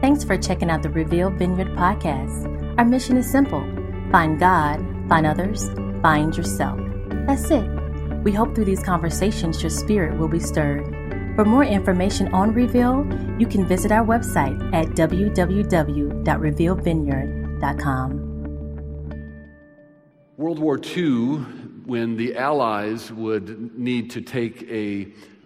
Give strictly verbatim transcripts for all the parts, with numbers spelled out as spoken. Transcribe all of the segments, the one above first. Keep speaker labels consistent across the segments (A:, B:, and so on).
A: Thanks for checking out the Reveal Vineyard podcast. Our mission is simple. Find God, find others, find yourself. That's it. We hope through these conversations your spirit will be stirred. For more information on Reveal, you can visit our website at w w w dot reveal vineyard dot com.
B: World War Two, when the Allies would need to take a,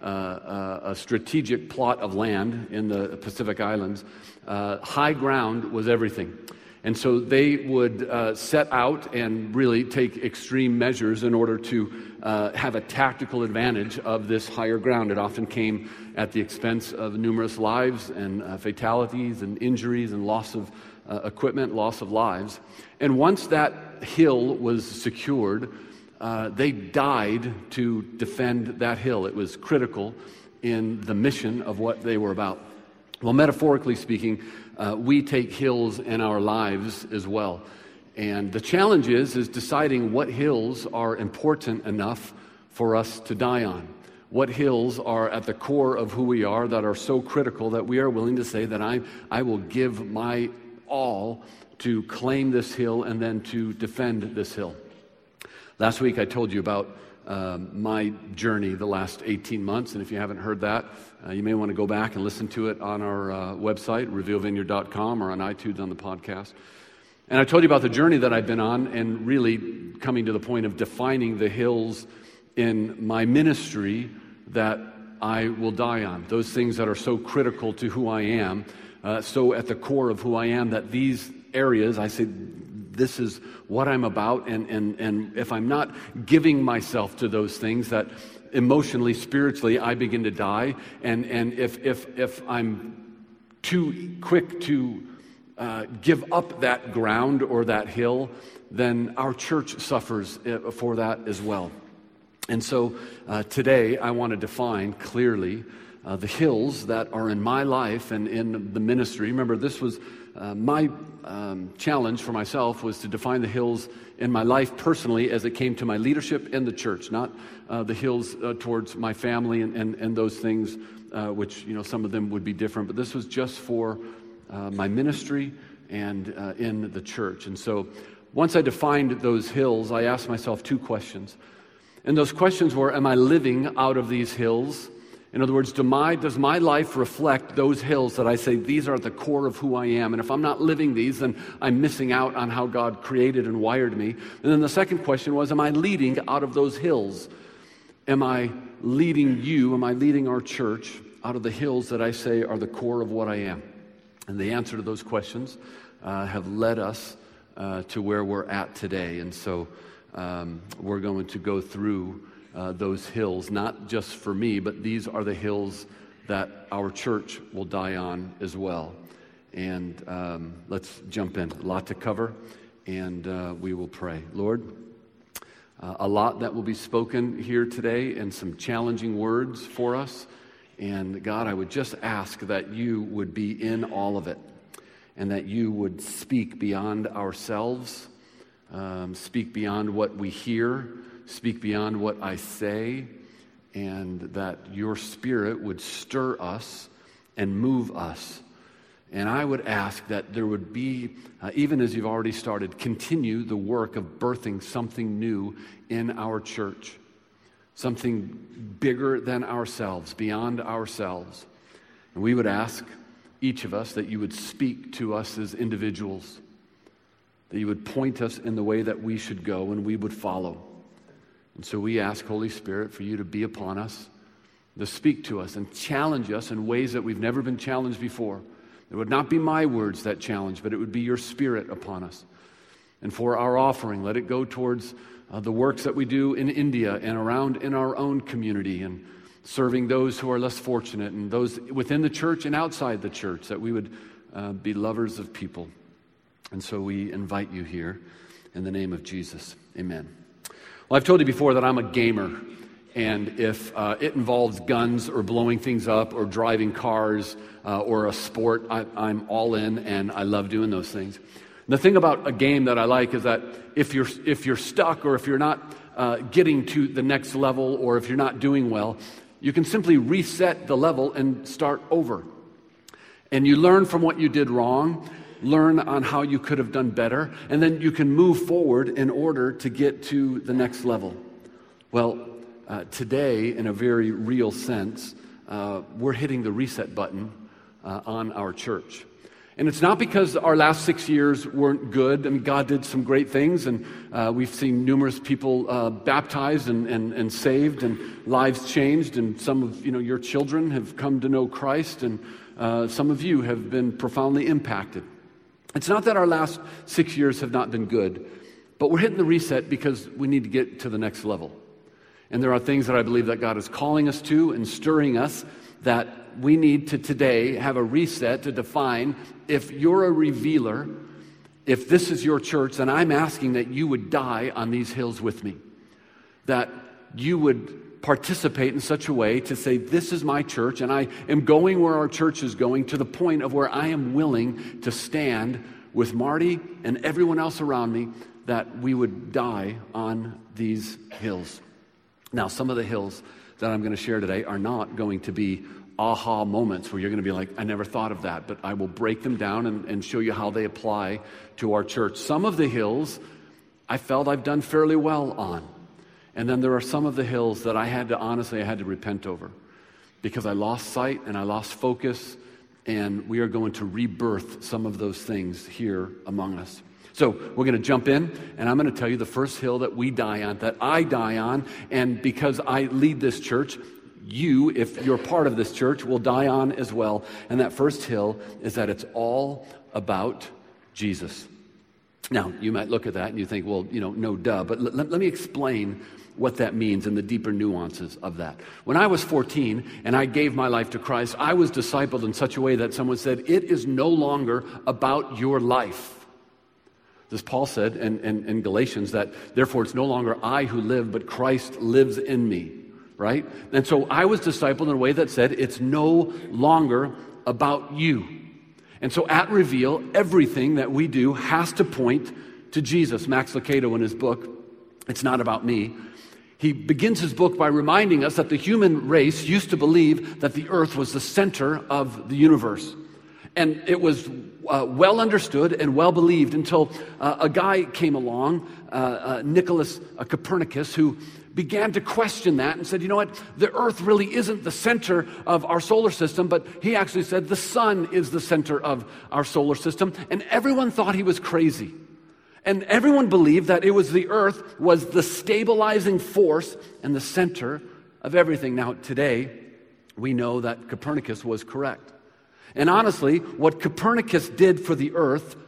B: uh, a strategic plot of land in the Pacific Islands, uh, high ground was everything. And so they would uh, set out and really take extreme measures in order to uh, have a tactical advantage of this higher ground. It often came at the expense of numerous lives and uh, fatalities and injuries and loss of uh, equipment, loss of lives. And once that hill was secured, uh, they died to defend that hill. It was critical in the mission of what they were about. Well, metaphorically speaking, uh, we take hills in our lives as well. And the challenge is, is deciding what hills are important enough for us to die on. What hills are at the core of who we are that are so critical that we are willing to say that I, I will give my all to claim this hill and then to defend this hill. Last week I told you about Um, my journey the last eighteen months, and if you haven't heard that, uh, you may want to go back and listen to it on our uh, website, reveal vineyard dot com, or on iTunes on the podcast. And I told you about the journey that I've been on and really coming to the point of defining the hills in my ministry that I will die on, those things that are so critical to who I am, uh, so at the core of who I am, that these areas, I say, this is what I'm about, and, and, and if I'm not giving myself to those things, that emotionally, spiritually, I begin to die, and, and if, if, if I'm too quick to uh, give up that ground or that hill, then our church suffers for that as well. And so uh, today I want to define clearly uh, the hills that are in my life and in the ministry. Remember, this was uh, my Um, challenge for myself was to define the hills in my life personally as it came to my leadership in the church, not uh, the hills uh, towards my family and, and, and those things, uh, which, you know, some of them would be different, but this was just for uh, my ministry and uh, in the church. And so once I defined those hills, I asked myself two questions. And those questions were, am I living out of these hills? In other words, do my, does my life reflect those hills that I say, these are at the core of who I am? And if I'm not living these, then I'm missing out on how God created and wired me. And then the second question was, am I leading out of those hills? Am I leading you, am I leading our church out of the hills that I say are the core of what I am? And the answer to those questions uh, have led us uh, to where we're at today. And so um, we're going to go through Uh, those hills, not just for me, but these are the hills that our church will die on as well. And um, let's jump in. A lot to cover, and uh, we will pray. Lord, uh, a lot that will be spoken here today, and some challenging words for us. And God, I would just ask that you would be in all of it, and that you would speak beyond ourselves, um, speak beyond what we hear, speak beyond what I say, and that your Spirit would stir us and move us. And I would ask that there would be, uh, even as you've already started, continue the work of birthing something new in our church, something bigger than ourselves, beyond ourselves. And we would ask each of us that you would speak to us as individuals, that you would point us in the way that we should go and we would follow. And so we ask, Holy Spirit, for you to be upon us, to speak to us and challenge us in ways that we've never been challenged before. It would not be my words that challenge, but it would be your Spirit upon us. And for our offering, let it go towards uh, the works that we do in India and around in our own community, and serving those who are less fortunate, and those within the church and outside the church, that we would uh, be lovers of people. And so we invite you here in the name of Jesus. Amen. Well, I've told you before that I'm a gamer, and if uh, it involves guns or blowing things up or driving cars uh, or a sport, I, I'm all in, and I love doing those things. The thing about a game that I like is that if you're if you're stuck, or if you're not uh, getting to the next level, or if you're not doing well, you can simply reset the level and start over. And you learn from what you did wrong, learn on how you could have done better, and then you can move forward in order to get to the next level. Well, uh, today, in a very real sense, uh, we're hitting the reset button uh, on our church. And it's not because our last six years weren't good. I mean, God did some great things, and uh, we've seen numerous people uh, baptized and, and, and saved, and lives changed, and some of you know your children have come to know Christ, and uh, some of you have been profoundly impacted. It's not that our last six years have not been good, but we're hitting the reset because we need to get to the next level. And there are things that I believe that God is calling us to and stirring us, that we need to today have a reset to define if you're a revealer, if this is your church, then I'm asking that you would die on these hills with me. That you would participate in such a way to say, this is my church, and I am going where our church is going, to the point of where I am willing to stand with Marty and everyone else around me, that we would die on these hills. Now, some of the hills that I'm going to share today are not going to be aha moments where you're going to be like, I never thought of that, but I will break them down and, and show you how they apply to our church. Some of the hills I felt I've done fairly well on. And then there are some of the hills that I had to, honestly, I had to repent over because I lost sight and I lost focus, and we are going to rebirth some of those things here among us. So we're going to jump in, and I'm going to tell you the first hill that we die on, that I die on, and because I lead this church, you, if you're part of this church, will die on as well. And that first hill is that it's all about Jesus. Now, you might look at that and you think, well, you know, no duh, but l- let me explain what that means and the deeper nuances of that. When I was fourteen and I gave my life to Christ, I was discipled in such a way that someone said, it is no longer about your life. As Paul said in, in, in Galatians, that therefore it's no longer I who live, but Christ lives in me, right? And so I was discipled in a way that said it's no longer about you. And so at Reveal, everything that we do has to point to Jesus. Max Lucado, in his book, It's Not About Me, he begins his book by reminding us that the human race used to believe that the earth was the center of the universe. And it was uh, well understood and well believed until uh, a guy came along, uh, uh, Nicholas uh, Copernicus, who began to question that and said, you know what, the earth really isn't the center of our solar system, but he actually said the sun is the center of our solar system. And everyone thought he was crazy. And everyone believed that it was the earth was the stabilizing force and the center of everything. Now, today, we know that Copernicus was correct. And honestly, what Copernicus did for the earth,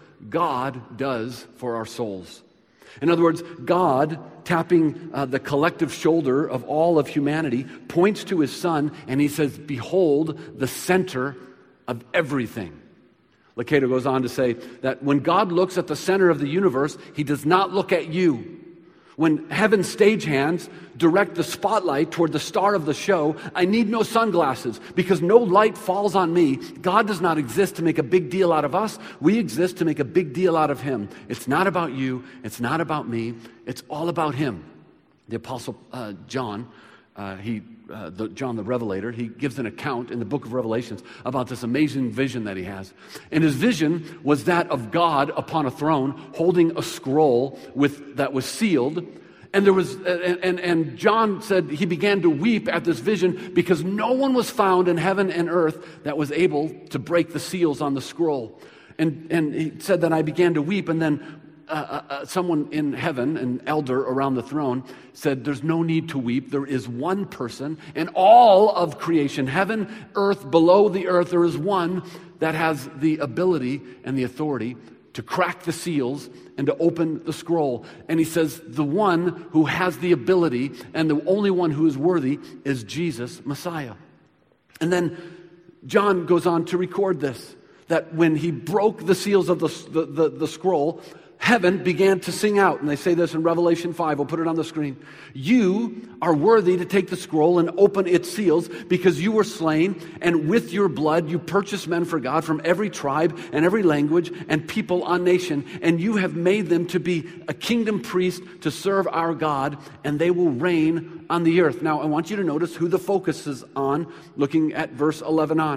B: God does for our souls. In other words, God, tapping uh, the collective shoulder of all of humanity, points to his Son, and he says, behold, the center of everything. Lucado goes on to say that when God looks at the center of the universe, he does not look at you. When heaven's stagehands direct the spotlight toward the star of the show, I need no sunglasses because no light falls on me. God does not exist to make a big deal out of us. We exist to make a big deal out of him. It's not about you. It's not about me. It's all about him. The Apostle uh, John, uh, he, uh, the, John the Revelator, he gives an account in the book of Revelations about this amazing vision that he has. And his vision was that of God upon a throne holding a scroll with that was sealed. And there was, and, and, and John said he began to weep at this vision because no one was found in heaven and earth that was able to break the seals on the scroll. And, and he said that I began to weep, and then Uh, uh, someone in heaven, an elder around the throne, said, there's no need to weep. There is one person in all of creation, heaven, earth, below the earth, there is one that has the ability and the authority to crack the seals and to open the scroll. And he says, the one who has the ability and the only one who is worthy is Jesus, Messiah. And then John goes on to record this, that when he broke the seals of the, the, the, the scroll, heaven began to sing out. And they say this in Revelation five. We'll put it on the screen. You are worthy to take the scroll and open its seals because you were slain, and with your blood you purchased men for God from every tribe and every language and people on nation. And you have made them to be a kingdom priest to serve our God, and they will reign on the earth. Now, I want you to notice who the focus is on, looking at verse eleven on.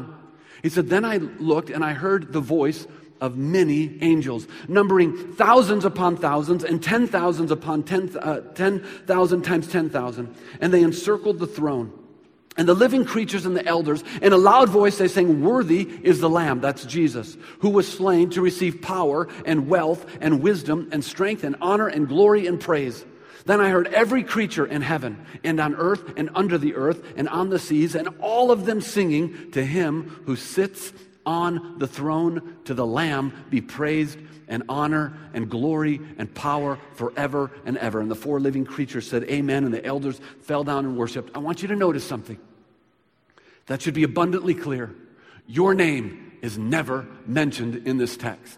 B: He said, then I looked and I heard the voice of many angels, numbering thousands upon thousands and ten thousands upon ten, uh, ten thousand times ten thousand. And they encircled the throne. And the living creatures and the elders, in a loud voice, they sang, worthy is the Lamb, that's Jesus, who was slain to receive power and wealth and wisdom and strength and honor and glory and praise. Then I heard every creature in heaven and on earth and under the earth and on the seas, and all of them singing to him who sits on the throne, to the Lamb be praised and honor and glory and power forever and ever. And the four living creatures said, amen, and the elders fell down and worshiped. I want you to notice something. That should be abundantly clear. Your name is never mentioned in this text.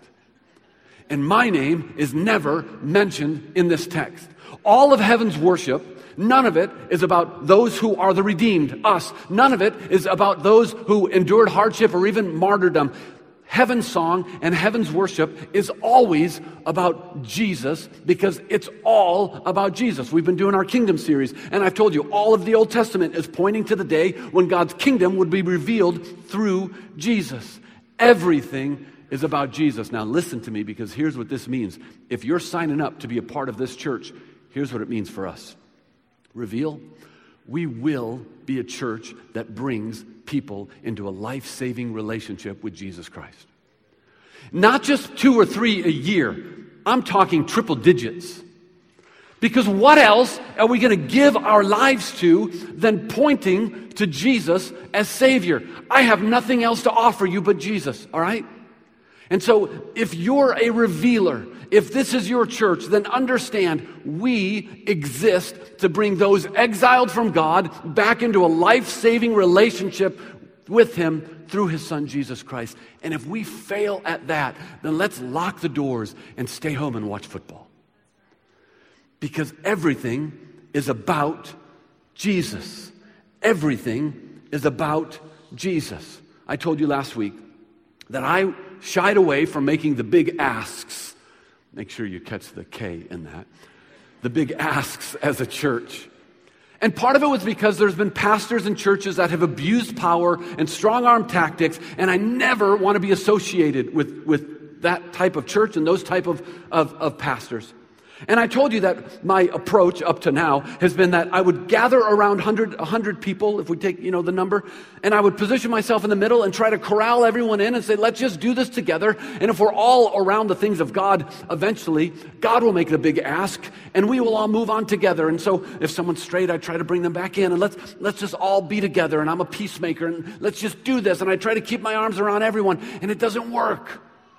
B: And my name is never mentioned in this text. All of heaven's worship, none of it is about those who are the redeemed, us. None of it is about those who endured hardship or even martyrdom. Heaven's song and heaven's worship is always about Jesus, because it's all about Jesus. We've been doing our kingdom series, and I've told you all of the Old Testament is pointing to the day when God's kingdom would be revealed through Jesus. Everything is about Jesus. Now listen to me, because here's what this means. If you're signing up to be a part of this church, here's what it means for us. Reveal, we will be a church that brings people into a life-saving relationship with Jesus Christ. Not just two or three a year. I'm talking triple digits. Because what else are we going to give our lives to than pointing to Jesus as Savior? I have nothing else to offer you but Jesus, all right? And so if you're a revealer, if this is your church, then understand we exist to bring those exiled from God back into a life-saving relationship with Him through His Son, Jesus Christ. And if we fail at that, then let's lock the doors and stay home and watch football. Because everything is about Jesus. Everything is about Jesus. I told you last week that I shied away from making the big asks. Make sure you catch the K in that. The big asks as a church. And part of it was because there's been pastors and churches that have abused power and strong-arm tactics, and I never want to be associated with, with that type of church and those type of, of, of pastors. And I told you that my approach up to now has been that I would gather around one hundred, one hundred people, if we take, you know, the number, and I would position myself in the middle and try to corral everyone in and say, let's just do this together. And if we're all around the things of God, eventually, God will make the big ask, and we will all move on together. And so if someone's straight, I try to bring them back in, and let's let's just all be together, and I'm a peacemaker, and let's just do this. And I try to keep my arms around everyone, and it doesn't work.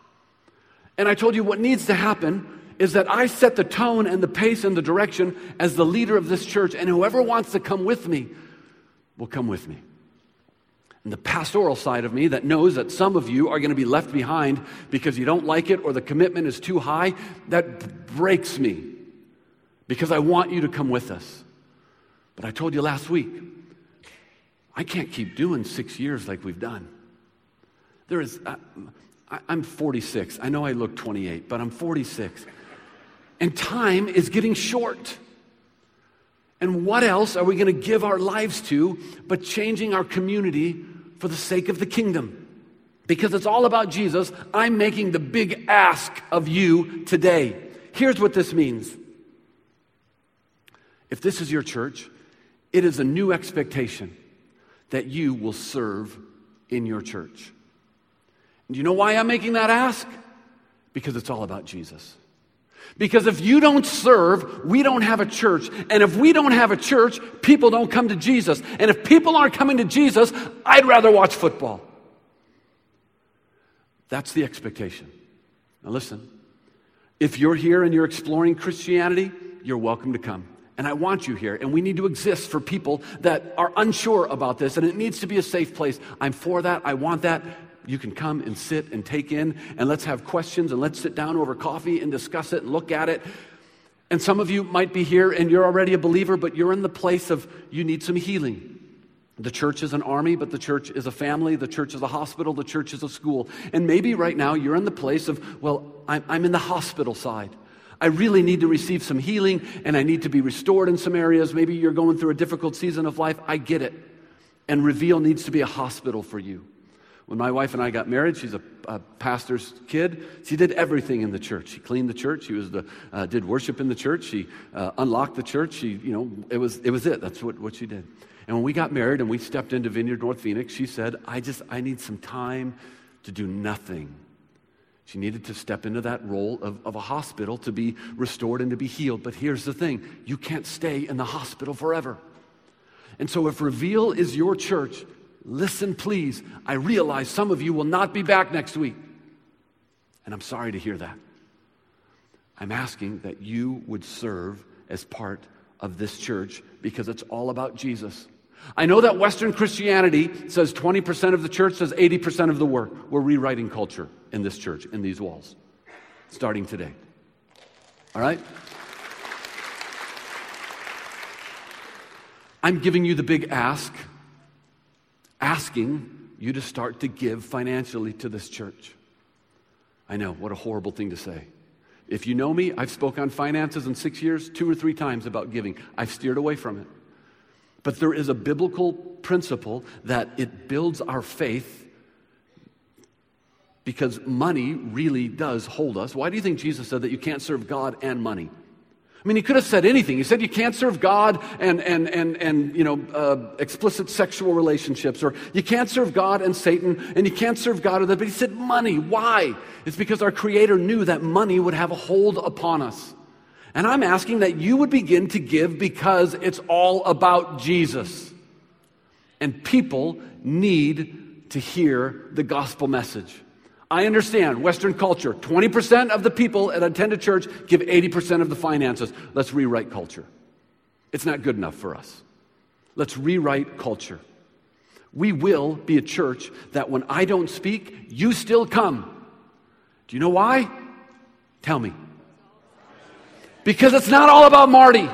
B: And I told you what needs to happen is that I set the tone and the pace and the direction as the leader of this church, and whoever wants to come with me will come with me. And the pastoral side of me that knows that some of you are going to be left behind because you don't like it or the commitment is too high, that breaks me because I want you to come with us. But I told you last week, I can't keep doing six years like we've done. There is, uh, I, I'm forty-six. I know I look twenty-eight, but I'm forty-six. And time is getting short. And what else are we going to give our lives to but changing our community for the sake of the kingdom? Because it's all about Jesus. I'm making the big ask of you today. Here's what this means. If this is your church, it is a new expectation that you will serve in your church. And do you know why I'm making that ask? Because it's all about Jesus. Because if you don't serve, we don't have a church. And if we don't have a church, people don't come to Jesus. And if people aren't coming to Jesus, I'd rather watch football. That's the expectation. Now listen, if you're here and you're exploring Christianity, you're welcome to come. And I want you here. And we need to exist for people that are unsure about this. And it needs to be a safe place. I'm for that. I want that. You can come and sit and take in, and let's have questions, and let's sit down over coffee and discuss it and look at it. And some of you might be here and you're already a believer, but you're in the place of you need some healing. The church is an army, but the church is a family. The church is a hospital. The church is a school. And maybe right now you're in the place of, well, I'm, I'm in the hospital side. I really need to receive some healing, and I need to be restored in some areas. Maybe you're going through a difficult season of life. I get it. And Reveal needs to be a hospital for you. When my wife and I got married, she's a, a pastor's kid. She did everything in the church. She cleaned the church. She was the uh, did worship in the church. She uh, unlocked the church. She, you know, it was it was it. That's what, what she did. And when we got married and we stepped into Vineyard North Phoenix, she said, "I just I need some time to do nothing." She needed to step into that role of, of a hospital to be restored and to be healed. But here's the thing: you can't stay in the hospital forever. And so, if Reveal is your church, listen, please. I realize some of you will not be back next week. And I'm sorry to hear that. I'm asking that you would serve as part of this church because it's all about Jesus. I know that Western Christianity says twenty percent of the church says eighty percent of the work. We're rewriting culture in this church, in these walls, starting today. All right? I'm giving you the big ask, asking you to start to give financially to this church. I know, what a horrible thing to say. If you know me, I've spoken on finances in six years, two or three times about giving. I've steered away from it. But there is a biblical principle that it builds our faith because money really does hold us. Why do you think Jesus said that you can't serve God and money? I mean, he could have said anything. He said you can't serve God and, and, and, and you know, uh, explicit sexual relationships, or you can't serve God and Satan, and you can't serve God with that. But he said money. Why? It's because our Creator knew that money would have a hold upon us. And I'm asking that you would begin to give because it's all about Jesus. And people need to hear the gospel message. I understand Western culture, twenty percent of the people that attend a church give eighty percent of the finances. Let's rewrite culture. It's not good enough for us. Let's rewrite culture. We will be a church that when I don't speak, you still come. Do you know why? Tell me. Because it's not all about Marty.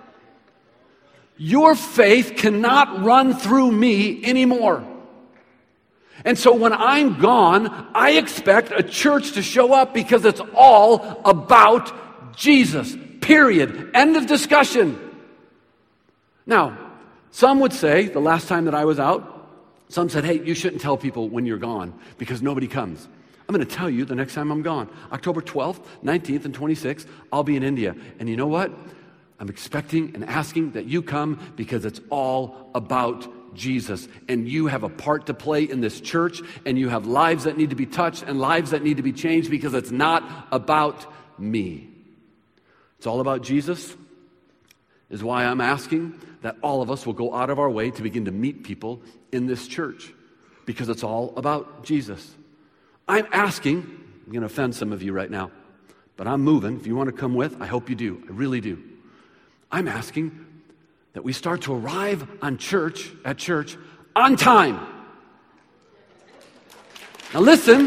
B: Your faith cannot run through me anymore. And so when I'm gone, I expect a church to show up because it's all about Jesus. Period. End of discussion. Now, some would say, the last time that I was out, some said, hey, you shouldn't tell people when you're gone because nobody comes. I'm going to tell you the next time I'm gone. October twelfth, nineteenth, and twenty-sixth, I'll be in India. And you know what? I'm expecting and asking that you come because it's all about Jesus. And you have a part to play in this church, and you have lives that need to be touched and lives that need to be changed because it's not about me. It's all about Jesus, is why I'm asking that all of us will go out of our way to begin to meet people in this church because it's all about Jesus. I'm asking, I'm going to offend some of you right now, but I'm moving. If you want to come with, I hope you do. I really do. I'm asking that we start to arrive on church, at church, on time. Now listen,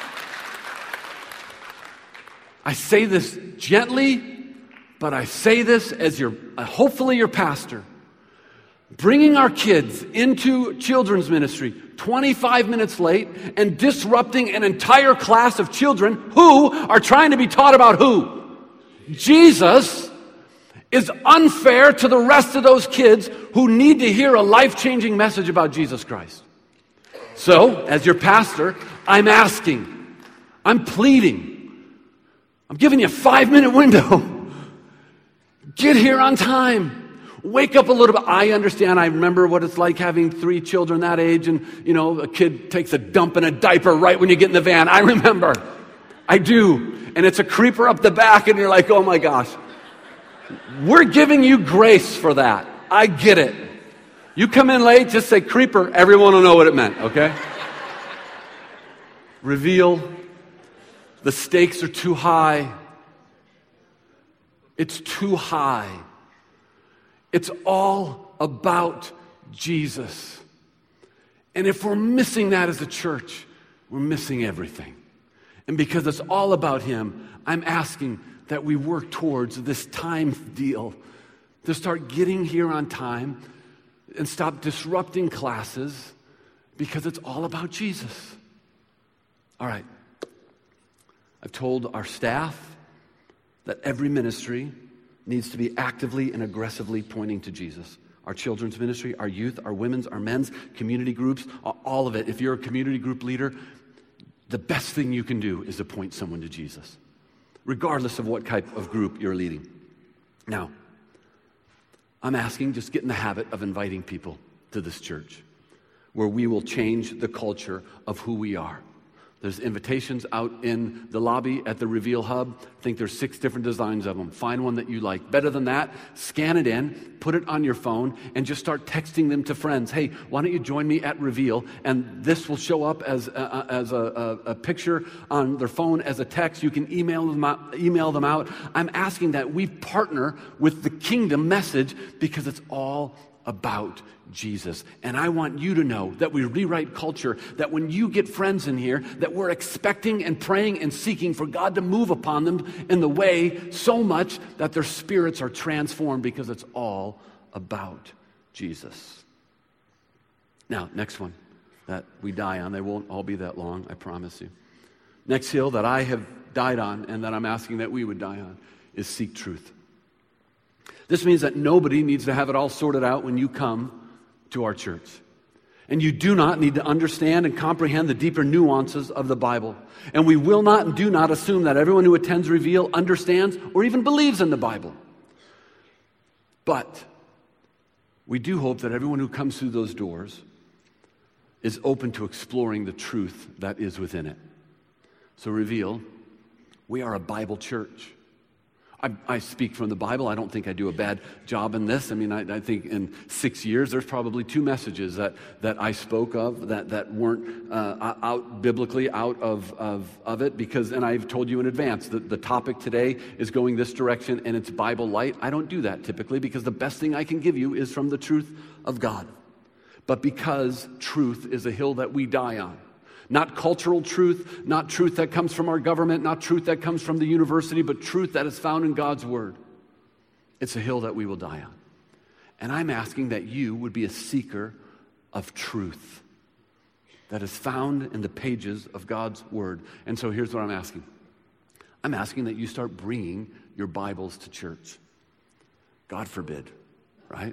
B: I say this gently, but I say this as your, uh, hopefully your pastor. Bringing our kids into children's ministry twenty-five minutes late and disrupting an entire class of children who are trying to be taught about who? Jesus is unfair to the rest of those kids who need to hear a life-changing message about Jesus Christ. So, as your pastor, I'm asking, I'm pleading, I'm giving you a five-minute window. Get here on time. Wake up a little bit. I understand. I remember what it's like having three children that age, and, you know, a kid takes a dump in a diaper right when you get in the van. I remember. I do. And it's a creeper up the back, and you're like, oh my gosh. We're giving you grace for that. I get it. You come in late, just say creeper. Everyone will know what it meant, okay? Reveal. The stakes are too high. It's too high. It's all about Jesus. And if we're missing that as a church, we're missing everything. And because it's all about Him, I'm asking that we work towards this time deal, to start getting here on time and stop disrupting classes because it's all about Jesus. All right. I've told our staff that every ministry needs to be actively and aggressively pointing to Jesus. our children's ministry, our youth, our women's, our men's, community groups, all of it. If you're a community group leader, the best thing you can do is to point someone to Jesus, regardless of what type of group you're leading. Now, I'm asking, just get in the habit of inviting people to this church, where we will change the culture of who we are. There's invitations out in the lobby at the Reveal Hub. I think there's six different designs of them. Find one that you like. Better than that, scan it in, put it on your phone, and just start texting them to friends. Hey, why don't you join me at Reveal? And this will show up as a, as a, a, a picture on their phone, as a text. You can email them out, email them out. I'm asking that we partner with the kingdom message because it's all about Jesus. And I want you to know that we rewrite culture, that when you get friends in here, that we're expecting and praying and seeking for God to move upon them in the way so much that their spirits are transformed because it's all about Jesus. Now, next one that we die on. They won't all be that long, I promise you. Next hill that I have died on and that I'm asking that we would die on is seek truth. This means that nobody needs to have it all sorted out when you come to our church. And you do not need to understand and comprehend the deeper nuances of the Bible. And we will not and do not assume that everyone who attends Reveal understands or even believes in the Bible. But we do hope that everyone who comes through those doors is open to exploring the truth that is within it. So Reveal, we are a Bible church. I, I speak from the Bible. I don't think I do a bad job in this. I mean, I, I think in six years, there's probably two messages that, that I spoke of that, that weren't uh, out biblically out of, of, of it because, and I've told you in advance, that the topic today is going this direction and it's Bible light. I don't do that typically because the best thing I can give you is from the truth of God. But because truth is a hill that we die on. Not cultural truth, not truth that comes from our government, not truth that comes from the university, but truth that is found in God's Word. It's a hill that we will die on. And I'm asking that you would be a seeker of truth that is found in the pages of God's Word. And so here's what I'm asking. I'm asking that you start bringing your Bibles to church. God forbid, right?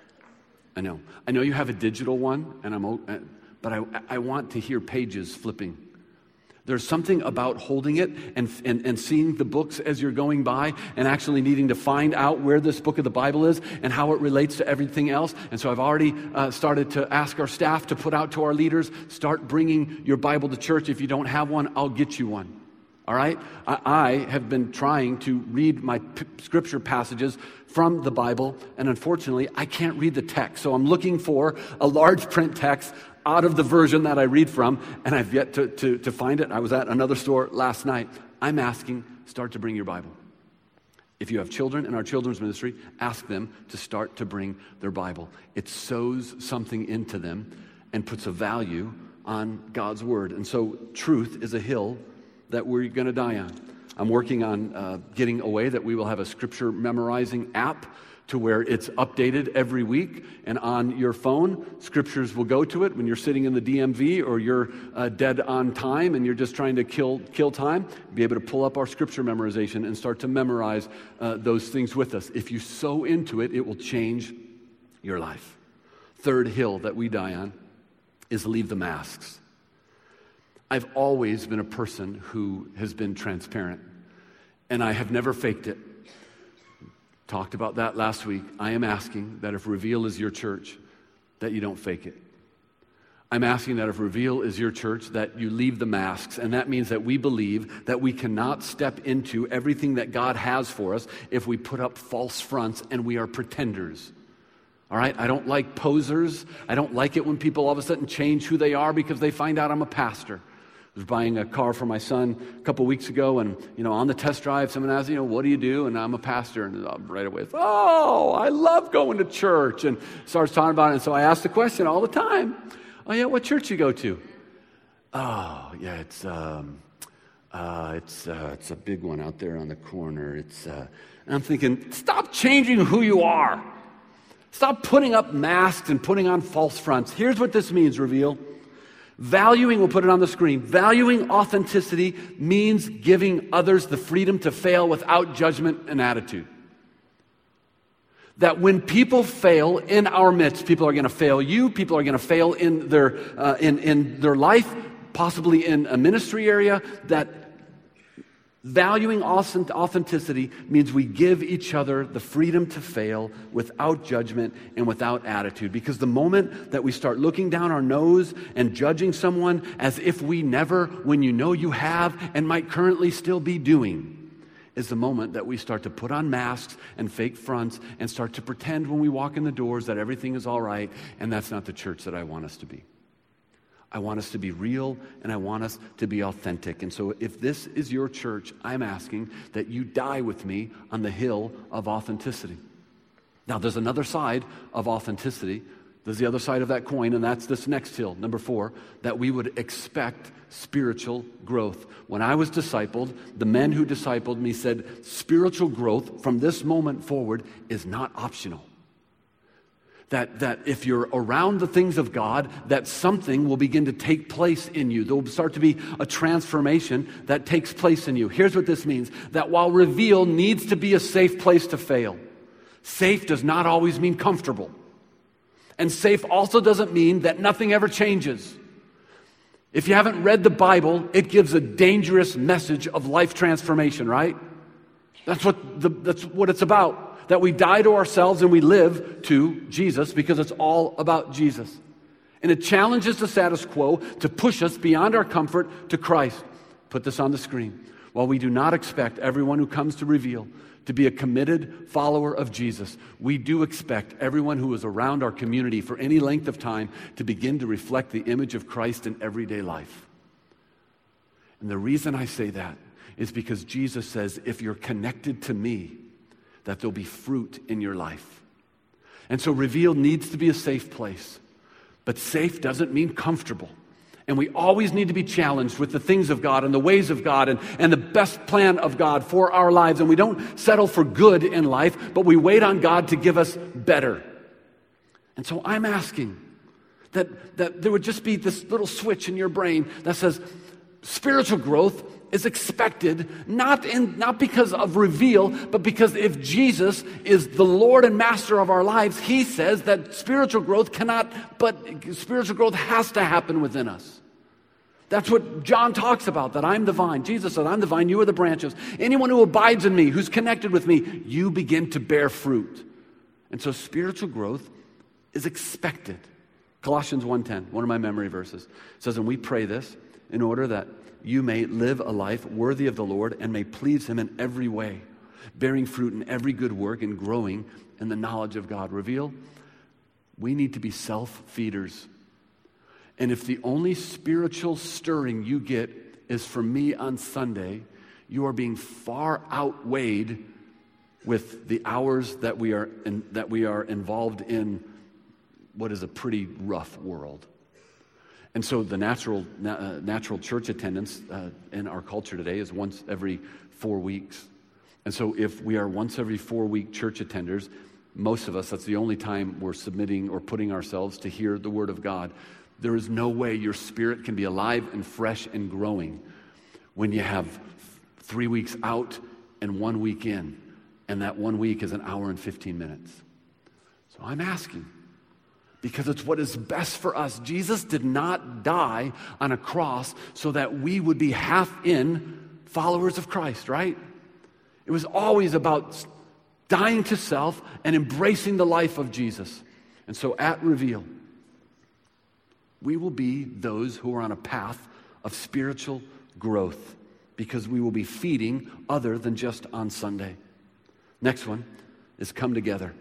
B: I know. I know you have a digital one, and I'm... But I, I want to hear pages flipping. There's something about holding it and, and, and seeing the books as you're going by and actually needing to find out where this book of the Bible is and how it relates to everything else. And so I've already uh, started to ask our staff to put out to our leaders, start bringing your Bible to church. If you don't have one, I'll get you one. All right? I, I have been trying to read my p- scripture passages from the Bible, and unfortunately, I can't read the text. So I'm looking for a large print text out of the version that I read from, and I've yet to, to, to find it. I was at another store last night. I'm asking, start to bring your Bible. If you have children in our children's ministry, ask them to start to bring their Bible. It sows something into them and puts a value on God's Word. And so truth is a hill that we're going to die on. I'm working on uh, getting a way that we will have a scripture memorizing app to where it's updated every week, and on your phone, scriptures will go to it when you're sitting in the D M V or you're uh, dead on time and you're just trying to kill kill time, be able to pull up our scripture memorization and start to memorize uh, those things with us. If you sow into it, it will change your life. Third hill that we die on is leave the masks. I've always been a person who has been transparent, and I have never faked it. Talked about that last week. I am asking that if Reveal is your church, that you don't fake it. I'm asking that if Reveal is your church, that you leave the masks. And that means that we believe that we cannot step into everything that God has for us if we put up false fronts and we are pretenders. All right? I don't like posers. I don't like it when people all of a sudden change who they are because they find out I'm a pastor. I was buying a car for my son a couple weeks ago, and, you know, on the test drive, someone asked, you know, what do you do? And I'm a pastor. And right away, oh, I love going to church, and starts talking about it. And so I ask the question all the time, oh, yeah, what church you go to? Oh, yeah, it's um, uh, it's uh, it's a big one out there on the corner. It's uh, and I'm thinking, stop changing who you are. Stop putting up masks and putting on false fronts. Here's what this means, Reveal. Valuing, we'll put it on the screen, valuing authenticity means giving others the freedom to fail without judgment and attitude. That when people fail in our midst, people are going to fail you, people are going to fail in their, uh, in, in their life, possibly in a ministry area, that valuing authenticity means we give each other the freedom to fail without judgment and without attitude. Because the moment that we start looking down our nose and judging someone as if we never, when you know you have and might currently still be doing, is the moment that we start to put on masks and fake fronts and start to pretend when we walk in the doors that everything is all right, and that's not the church that I want us to be. I want us to be real, and I want us to be authentic. And so if this is your church, I'm asking that you die with me on the hill of authenticity. Now, there's another side of authenticity. There's the other side of that coin, and that's this next hill, number four, that we would expect spiritual growth. When I was discipled, the men who discipled me said, spiritual growth from this moment forward is not optional. That, that if you're around the things of God, that something will begin to take place in you. There will start to be a transformation that takes place in you. Here's what this means. That while Reveal needs to be a safe place to fail, safe does not always mean comfortable. And safe also doesn't mean that nothing ever changes. If you haven't read the Bible, it gives a dangerous message of life transformation, right? That's what the, that's what it's about. That we die to ourselves and we live to Jesus, because it's all about Jesus. And it challenges the status quo to push us beyond our comfort to Christ. Put this on the screen. While we do not expect everyone who comes to Reveal to be a committed follower of Jesus, we do expect everyone who is around our community for any length of time to begin to reflect the image of Christ in everyday life. And the reason I say that is because Jesus says, if you're connected to me, that there'll be fruit in your life. And so Reveal needs to be a safe place. But safe doesn't mean comfortable. And we always need to be challenged with the things of God and the ways of God and, and the best plan of God for our lives. And we don't settle for good in life, but we wait on God to give us better. And so I'm asking that, that there would just be this little switch in your brain that says spiritual growth is expected, not in not because of Reveal, but because if Jesus is the Lord and Master of our lives, He says that spiritual growth cannot, but spiritual growth has to happen within us. That's what John talks about, that I'm the vine. Jesus said, I'm the vine, you are the branches. Anyone who abides in me, who's connected with me, you begin to bear fruit. And so spiritual growth is expected. Colossians one ten, one of my memory verses, says, and we pray this in order that you may live a life worthy of the Lord and may please Him in every way, bearing fruit in every good work and growing in the knowledge of God. Reveal, we need to be self-feeders. And if the only spiritual stirring you get is from me on Sunday, you are being far outweighed with the hours that we are in, that we are involved in what is a pretty rough world. And so the natural uh, natural church attendance uh, in our culture today is once every four weeks. And so if we are once every four week church attenders, most of us, that's the only time we're submitting or putting ourselves to hear the Word of God. There is no way your spirit can be alive and fresh and growing when you have three weeks out and one week in, and that one week is an hour and fifteen minutes. So I'm asking, because it's what is best for us. Jesus did not die on a cross so that we would be half-in followers of Christ, right? It was always about dying to self and embracing the life of Jesus. And so at Reveal, we will be those who are on a path of spiritual growth because we will be feeding other than just on Sunday. Next one is come together.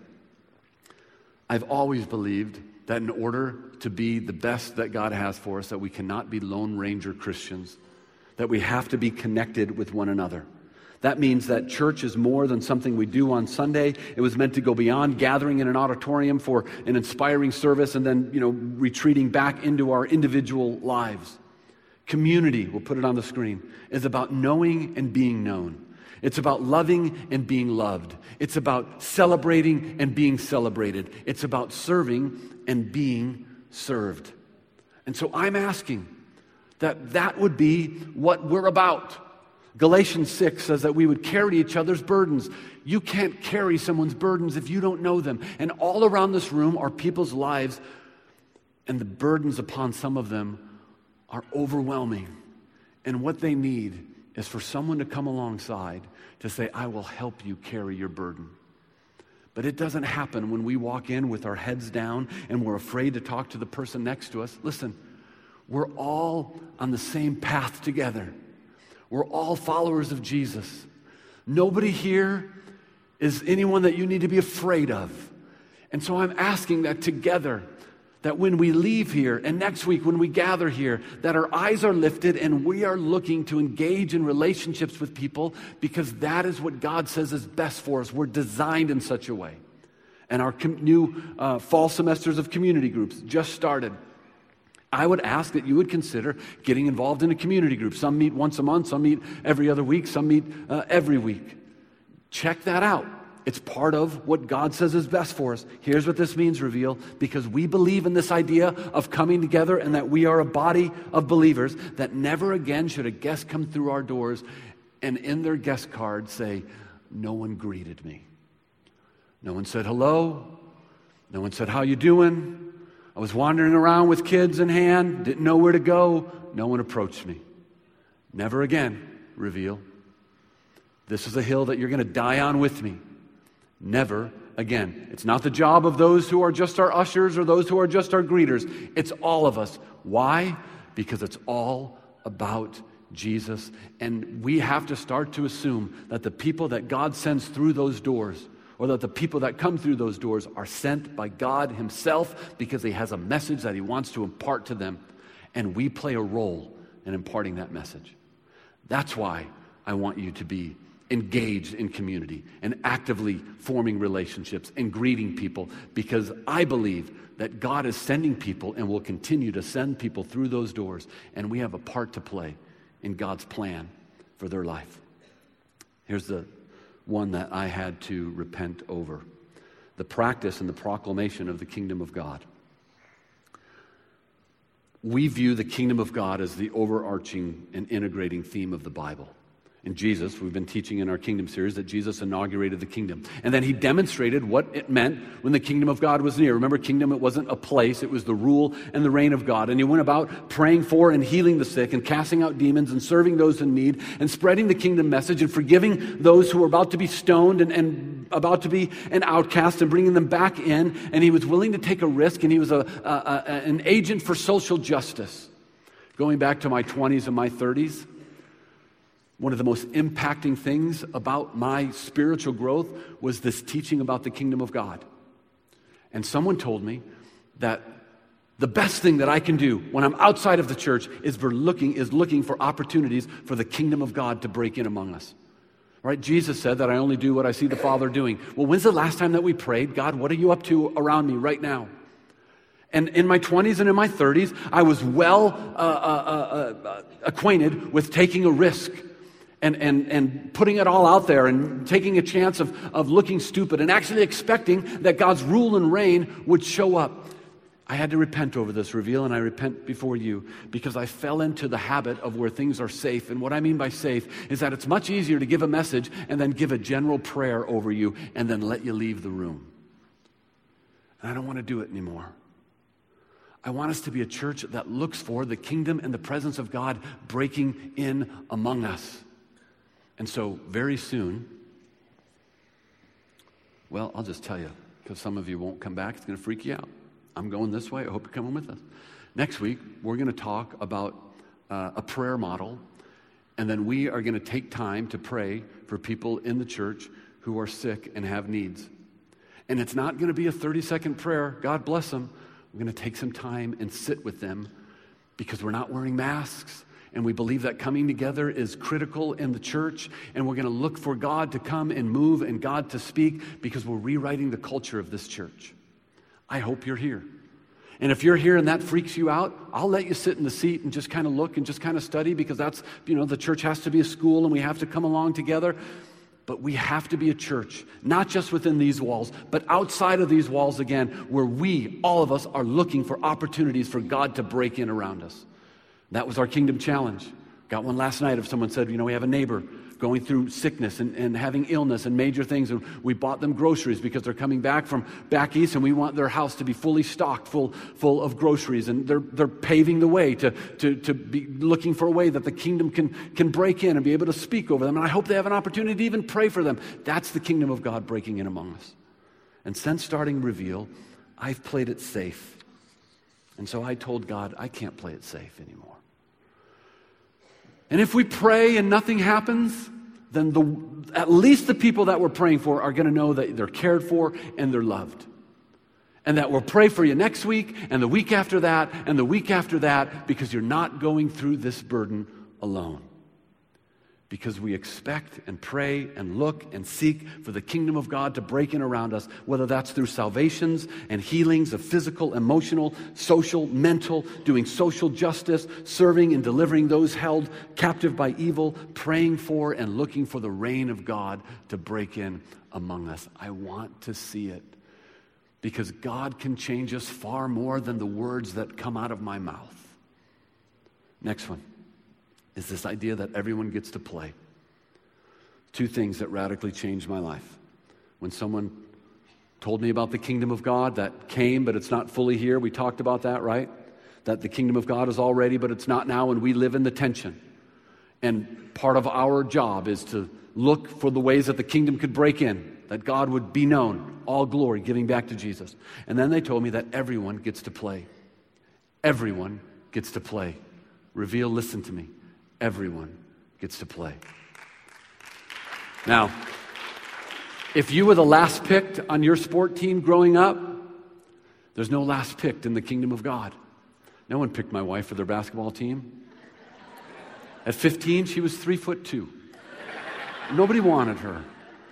B: I've always believed that in order to be the best that God has for us, that we cannot be Lone Ranger Christians, that we have to be connected with one another. That means that church is more than something we do on Sunday. It was meant to go beyond gathering in an auditorium for an inspiring service and then, you know, retreating back into our individual lives. Community, we'll put it on the screen, is about knowing and being known. It's about loving and being loved. It's about celebrating and being celebrated. It's about serving and being served. And so I'm asking that that would be what we're about. Galatians six says that we would carry each other's burdens. You can't carry someone's burdens if you don't know them. And all around this room are people's lives, and the burdens upon some of them are overwhelming. And what they need is for someone to come alongside to say, I will help you carry your burden. But it doesn't happen when we walk in with our heads down and we're afraid to talk to the person next to us. Listen, we're all on the same path together. We're all followers of Jesus. Nobody here is anyone that you need to be afraid of. And so I'm asking that together, that when we leave here and next week when we gather here, that our eyes are lifted and we are looking to engage in relationships with people, because that is what God says is best for us. We're designed in such a way. And our com- new uh, fall semesters of community groups just started. I would ask that you would consider getting involved in a community group. Some meet once a month, some meet every other week, some meet uh, every week. Check that out. It's part of what God says is best for us. Here's what this means, Reveal, because we believe in this idea of coming together and that we are a body of believers, that never again should a guest come through our doors and in their guest card say, no one greeted me. No one said hello. No one said, how you doing? I was wandering around with kids in hand, didn't know where to go. No one approached me. Never again, Reveal. This is a hill that you're going to die on with me. Never again. It's not the job of those who are just our ushers or those who are just our greeters. It's all of us. Why? Because it's all about Jesus. And we have to start to assume that the people that God sends through those doors, or that the people that come through those doors, are sent by God himself because he has a message that he wants to impart to them. And we play a role in imparting that message. That's why I want you to be engaged in community and actively forming relationships and greeting people, because I believe that God is sending people and will continue to send people through those doors, and we have a part to play in God's plan for their life. Here's the one that I had to repent over: the practice and the proclamation of the kingdom of God. We view the kingdom of God as the overarching and integrating theme of the Bible. In Jesus, we've been teaching in our kingdom series that Jesus inaugurated the kingdom. And then he demonstrated what it meant when the kingdom of God was near. Remember, kingdom, it wasn't a place, it was the rule and the reign of God. And he went about praying for and healing the sick and casting out demons and serving those in need and spreading the kingdom message and forgiving those who were about to be stoned and, and about to be an outcast and bringing them back in. And he was willing to take a risk, and he was a, a, a, an agent for social justice. Going back to my twenties and my thirties, one of the most impacting things about my spiritual growth was this teaching about the kingdom of God. And someone told me that the best thing that I can do when I'm outside of the church is for looking is looking for opportunities for the kingdom of God to break in among us. Right? Jesus said that I only do what I see the Father doing. Well, when's the last time that we prayed, God, what are you up to around me right now? And in my twenties and in my thirties, I was well uh, uh, uh, acquainted with taking a risk. And, and, and putting it all out there and taking a chance of, of looking stupid and actually expecting that God's rule and reign would show up. I had to repent over this, Reveal, and I repent before you because I fell into the habit of where things are safe. And what I mean by safe is that it's much easier to give a message and then give a general prayer over you and then let you leave the room. And I don't want to do it anymore. I want us to be a church that looks for the kingdom and the presence of God breaking in among us. And so very soon, well, I'll just tell you, because some of you won't come back. It's going to freak you out. I'm going this way. I hope you're coming with us. Next week, we're going to talk about uh, a prayer model, and then we are going to take time to pray for people in the church who are sick and have needs. And it's not going to be a thirty-second prayer, God bless them. We're going to take some time and sit with them because we're not wearing masks. And we believe that coming together is critical in the church. And we're going to look for God to come and move and God to speak because we're rewriting the culture of this church. I hope you're here. And if you're here and that freaks you out, I'll let you sit in the seat and just kind of look and just kind of study, because that's, you know, the church has to be a school and we have to come along together. But we have to be a church, not just within these walls, but outside of these walls again, where we, all of us, are looking for opportunities for God to break in around us. That was our kingdom challenge. Got one last night of someone said, you know, we have a neighbor going through sickness and, and having illness and major things, and we bought them groceries because they're coming back from back east, and we want their house to be fully stocked, full full of groceries, and they're they're paving the way to to to be looking for a way that the kingdom can can break in and be able to speak over them. And I hope they have an opportunity to even pray for them. That's the kingdom of God breaking in among us. And since starting Reveal, I've played it safe. And so I told God, I can't play it safe anymore. And if we pray and nothing happens, then the, at least the people that we're praying for are going to know that they're cared for and they're loved. And that we'll pray for you next week and the week after that and the week after that, because you're not going through this burden alone. Because we expect and pray and look and seek for the kingdom of God to break in around us, whether that's through salvations and healings of physical, emotional, social, mental, doing social justice, serving and delivering those held captive by evil, praying for and looking for the reign of God to break in among us. I want to see it, because God can change us far more than the words that come out of my mouth. Next one is this idea that everyone gets to play. Two things that radically changed my life. When someone told me about the kingdom of God that came, but it's not fully here. We talked about that, right? That the kingdom of God is already, but it's not now, and we live in the tension. And part of our job is to look for the ways that the kingdom could break in, that God would be known, all glory giving back to Jesus. And then they told me that everyone gets to play. Everyone gets to play. Reveal, listen to me. Everyone gets to play. Now, if you were the last picked on your sport team growing up, there's no last picked in the kingdom of God. No one picked my wife for their basketball team. At fifteen, she was three foot two. Nobody wanted her.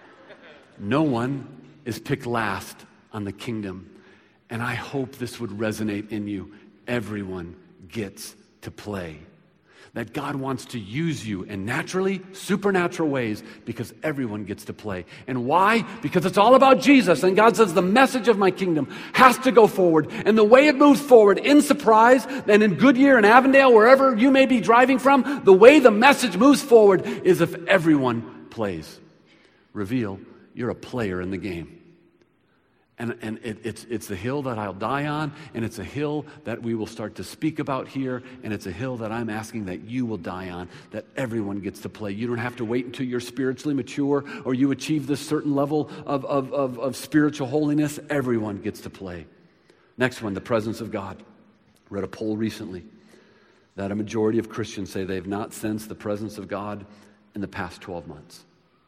B: No one is picked last on the kingdom. And I hope this would resonate in you. Everyone gets to play. That God wants to use you in naturally, supernatural ways, because everyone gets to play. And why? Because it's all about Jesus. And God says the message of my kingdom has to go forward. And the way it moves forward in Surprise and in Goodyear and Avondale, wherever you may be driving from, the way the message moves forward is if everyone plays. Reveal, you're a player in the game. And, and it, it's, it's the hill that I'll die on, and it's a hill that we will start to speak about here, and it's a hill that I'm asking that you will die on, that everyone gets to play. You don't have to wait until you're spiritually mature or you achieve this certain level of, of, of, of spiritual holiness. Everyone gets to play. Next one, the presence of God. I read a poll recently that a majority of Christians say they have not sensed the presence of God in the past twelve months.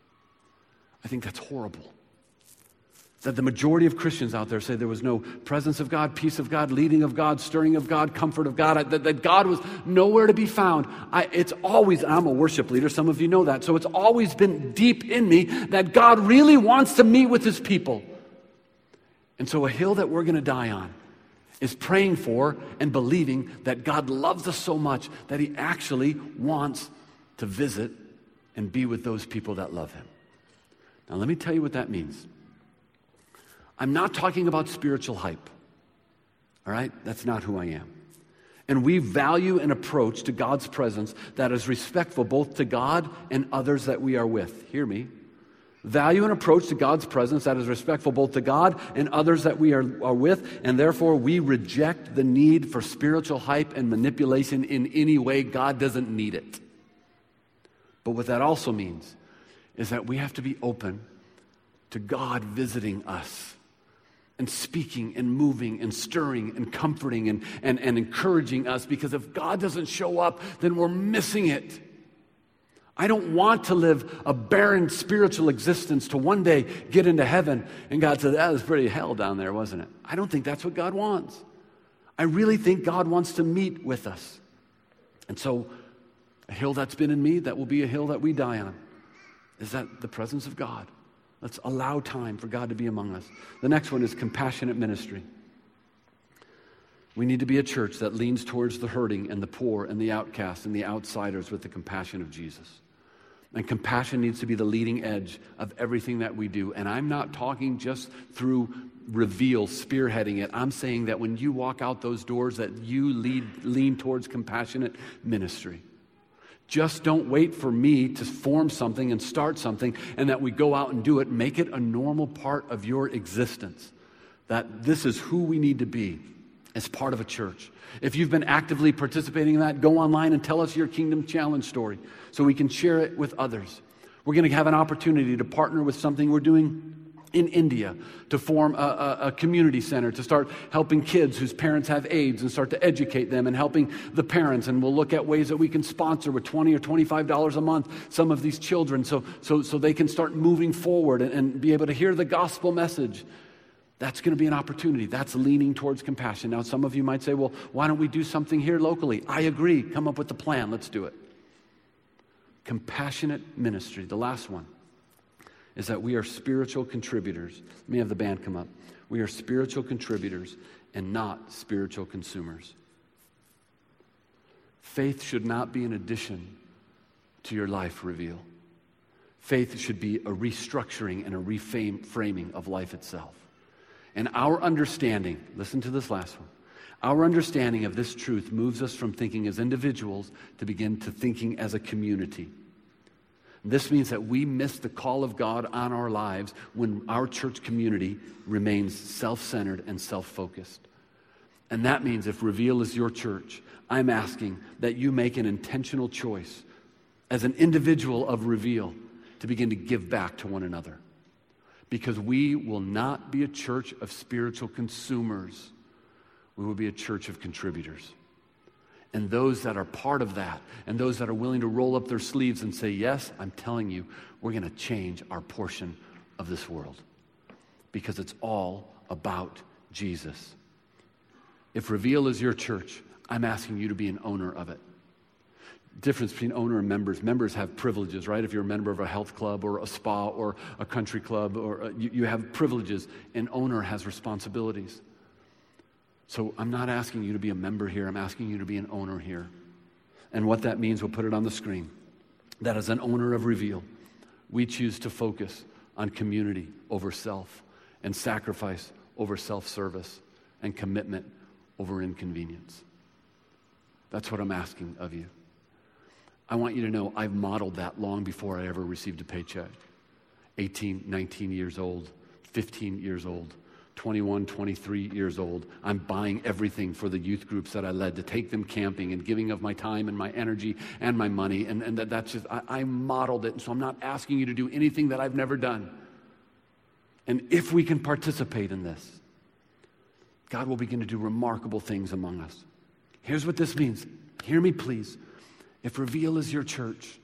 B: I think that's horrible. That the majority of Christians out there say there was no presence of God, peace of God, leading of God, stirring of God, comfort of God, that, that God was nowhere to be found. I, it's always, and I'm a worship leader, some of you know that, so it's always been deep in me that God really wants to meet with his people. And so a hill that we're going to die on is praying for and believing that God loves us so much that he actually wants to visit and be with those people that love him. Now let me tell you what that means. I'm not talking about spiritual hype, all right? That's not who I am. And we value an approach to God's presence that is respectful both to God and others that we are with. Hear me. Value an approach to God's presence that is respectful both to God and others that we are, are with, and therefore we reject the need for spiritual hype and manipulation in any way. God doesn't need it. But what that also means is that we have to be open to God visiting us and speaking and moving and stirring and comforting and, and, and encouraging us, because if God doesn't show up, then we're missing it. I don't want to live a barren spiritual existence to one day get into heaven and God said, that was pretty hell down there, wasn't it? I don't think that's what God wants. I really think God wants to meet with us. And so a hill that's been in me that will be a hill that we die on is that the presence of God. Let's allow time for God to be among us. The next one is compassionate ministry. We need to be a church that leans towards the hurting and the poor and the outcasts and the outsiders with the compassion of Jesus. And compassion needs to be the leading edge of everything that we do. And I'm not talking just through Reveal, spearheading it. I'm saying that when you walk out those doors, that you lead, lean towards compassionate ministry. Just don't wait for me to form something and start something and that we go out and do it. Make it a normal part of your existence. That this is who we need to be as part of a church. If you've been actively participating in that, go online and tell us your Kingdom Challenge story so we can share it with others. We're going to have an opportunity to partner with something we're doing in India to form a, a, a community center, to start helping kids whose parents have AIDS and start to educate them and helping the parents. And we'll look at ways that we can sponsor with twenty or twenty-five dollars a month some of these children so, so, so they can start moving forward and, and be able to hear the gospel message. That's going to be an opportunity. That's leaning towards compassion. Now, some of you might say, well, why don't we do something here locally? I agree. Come up with the plan. Let's do it. Compassionate ministry. The last one is that we are spiritual contributors. Let me have the band come up. We are spiritual contributors and not spiritual consumers. Faith should not be an addition to your life, Reveal. Faith should be a restructuring and a reframing of life itself. And our understanding, listen to this last one, our understanding of this truth moves us from thinking as individuals to begin to thinking as a community. This means that we miss the call of God on our lives when our church community remains self-centered and self-focused. And that means if Reveal is your church, I'm asking that you make an intentional choice as an individual of Reveal to begin to give back to one another. Because we will not be a church of spiritual consumers. We will be a church of contributors. And those that are part of that, and those that are willing to roll up their sleeves and say, yes, I'm telling you, we're going to change our portion of this world. Because it's all about Jesus. If Reveal is your church, I'm asking you to be an owner of it. Difference between owner and members. Members have privileges, right? If you're a member of a health club or a spa or a country club, or a, you, you have privileges. An owner has responsibilities. So I'm not asking you to be a member here. I'm asking you to be an owner here. And what that means, we'll put it on the screen. That as an owner of Reveal, we choose to focus on community over self, and sacrifice over self-service, and commitment over inconvenience. That's what I'm asking of you. I want you to know I've modeled that long before I ever received a paycheck. eighteen, nineteen years old, fifteen years old, twenty-one, twenty-three years old. I'm buying everything for the youth groups that I led to take them camping and giving of my time and my energy and my money. And, and that, that's just, I, I modeled it. And so I'm not asking you to do anything that I've never done. And if we can participate in this, God will begin to do remarkable things among us. Here's what this means. Hear me, please. If Reveal is your church,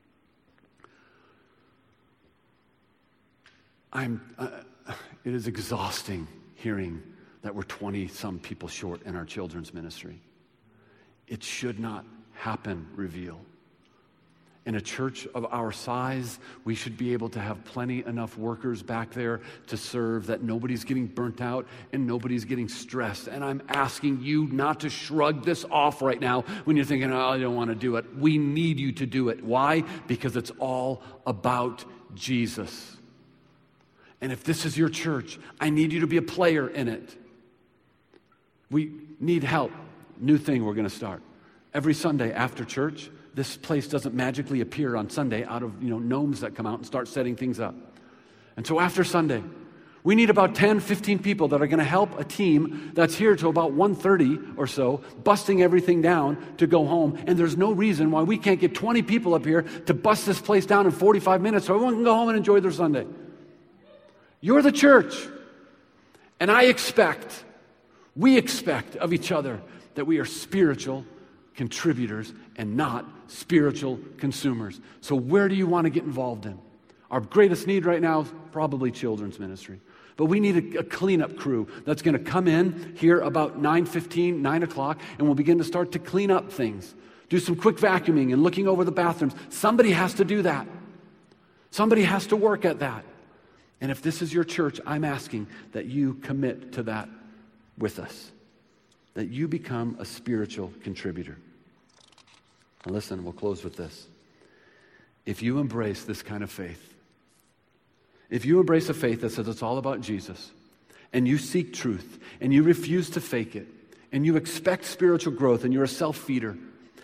B: I'm, uh, it is exhausting hearing that we're twenty-some people short in our children's ministry. It should not happen, Reveal. In a church of our size, we should be able to have plenty enough workers back there to serve, that nobody's getting burnt out and nobody's getting stressed. And I'm asking you not to shrug this off right now when you're thinking, oh, I don't want to do it. We need you to do it. Why? Because it's all about Jesus. And if this is your church, I need you to be a player in it. We need help. New thing we're going to start. Every Sunday after church, this place doesn't magically appear on Sunday out of, you know, gnomes that come out and start setting things up. And so after Sunday, we need about ten, fifteen people that are going to help a team that's here till about one thirty or so, busting everything down to go home. And there's no reason why we can't get twenty people up here to bust this place down in forty-five minutes so everyone can go home and enjoy their Sunday. You're the church. And I expect, we expect of each other that we are spiritual contributors and not spiritual consumers. So where do you want to get involved in? Our greatest need right now is probably children's ministry. But we need a, a cleanup crew that's going to come in here about nine fifteen, nine o'clock, and we'll begin to start to clean up things. Do some quick vacuuming and looking over the bathrooms. Somebody has to do that. Somebody has to work at that. And if this is your church, I'm asking that you commit to that with us. That you become a spiritual contributor. And listen, we'll close with this. If you embrace this kind of faith, if you embrace a faith that says it's all about Jesus, and you seek truth, and you refuse to fake it, and you expect spiritual growth, and you're a self-feeder,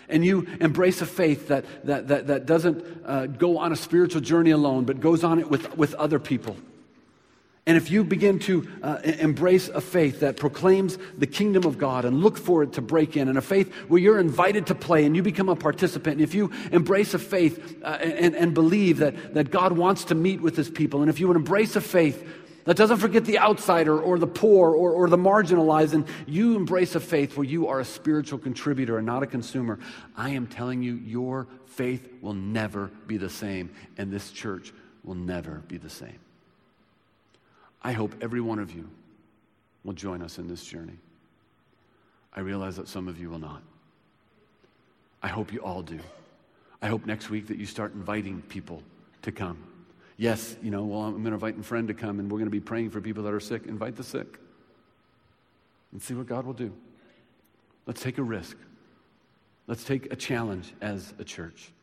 B: and you embrace a faith that, that, that, that doesn't uh, go on a spiritual journey alone, but goes on it with, with other people. And if you begin to uh, embrace a faith that proclaims the kingdom of God and look for it to break in, and a faith where you're invited to play and you become a participant, and if you embrace a faith uh, and, and believe that, that God wants to meet with his people, and if you would embrace a faith that doesn't forget the outsider or the poor or, or the marginalized, and you embrace a faith where you are a spiritual contributor and not a consumer, I am telling you, your faith will never be the same, and this church will never be the same. I hope every one of you will join us in this journey. I realize that some of you will not. I hope you all do. I hope next week that you start inviting people to come. Yes, you know, well, I'm going to invite a friend to come, and we're going to be praying for people that are sick. Invite the sick and see what God will do. Let's take a risk. Let's take a challenge as a church.